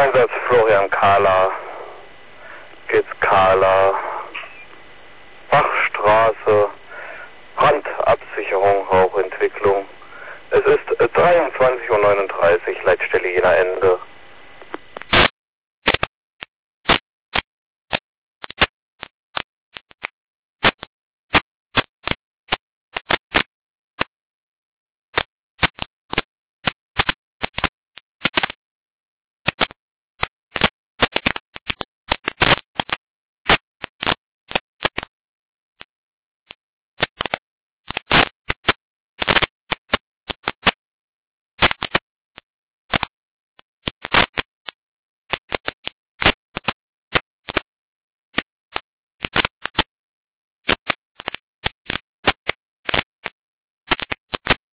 Einsatz Florian Kahler, Gitzkala, Bachstraße, Brandabsicherung, Rauchentwicklung. Es ist 23:39 Uhr, Leitstelle Jena Ende.